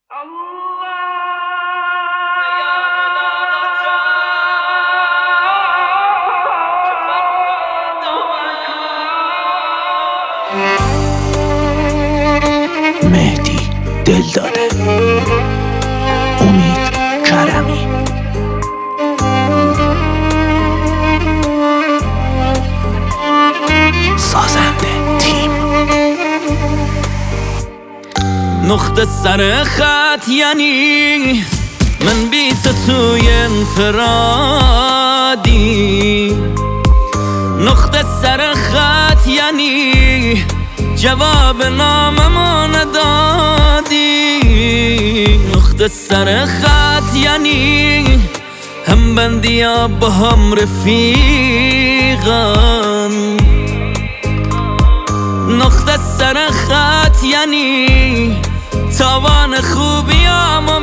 مهدی دل داده، امید کرمی. سازنده تیم. نقطه سر خط یعنی من بی تو توی انفرادی. نقطه سر خط یعنی جواب ناممو ندادی. نقطه سر خط یعنی هم بندی ها با هم رفیقان. نقطه سر خط یعنی تاوان خوبیامو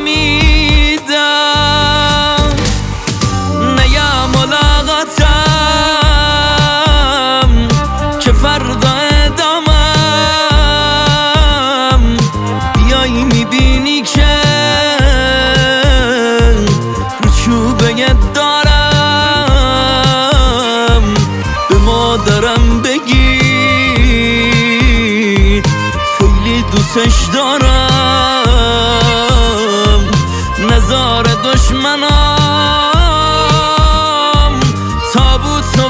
میدم. نه یا ملاقاتم که فردا ادامم. بیایی میبینی که رو چوبه دارم. به مادرم بگی خیلی دوستش دارم. نزار دشمنام تابوتو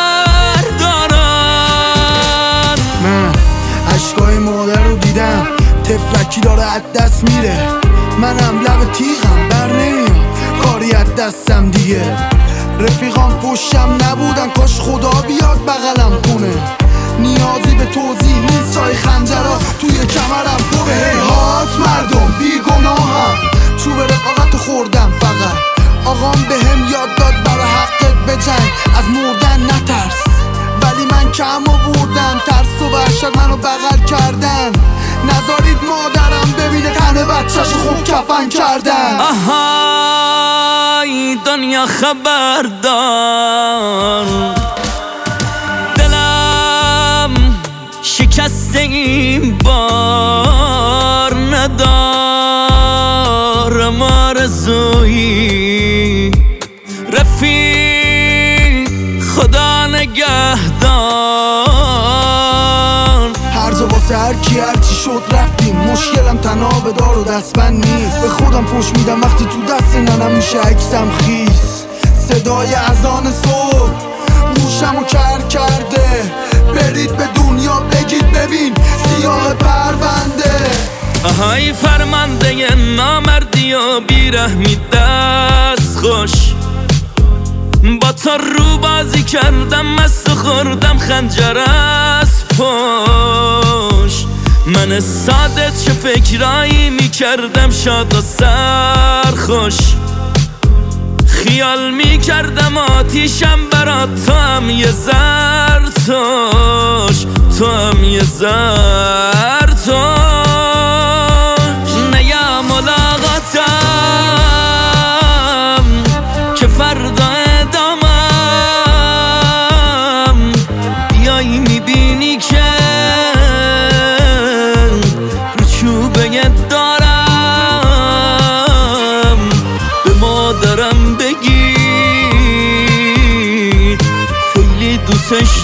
بردارن. من عشقای مادر رو دیدم، تفلکی داره از دست میره. منم لب تیغم بر نمیام، کاری از دستم دیگه. رفیقام پشتم نبودن، کاش خدا بیاد بغلم کنه. نیازی به توضیح نیست، جای خنجرها توی کمرم پره. هیهات مردم بیگناهم، چوب رفاقت خوردم فقط. آقام بهم یاد داد برای حقت بجنگ، از مردن نترس. ولی من کم آوردم، ترس و وحشت منو بغل کردن. نذارید مادرم ببینه تن بچه‌شو خوب کفن کردن. آهای دنیا خبردار، دلم شکسته این بار. ندارم آرزویی رفیق، خدا نگهدار. هرجا واسه هر کی هرچی شد رفتیم، مشکلم تناب دار و دستبند نیست. به خودم فوش میدم وقتی تو دست ننم میشه عکسم خیس. صدای اذان صبح گوشمو کر کرده. برید به دنیا بگید ببین سیاه پرونده. آهای فرمانده نامردی و بیرحمی دست خوش. با تو رو بازی کردم، مست خوردم خنجر از پشت. من ساده چه فکرایی میکردم، شاد و سرخوش. خیال میکردم آتیشم برات، تو هم یه زرتوش، تو هم یه زرتوش. نه یا ملاقاتم که فردا ادامم. بیایی میبینی که رو چوبه دارم. به مادرم بگی خیلی دوستش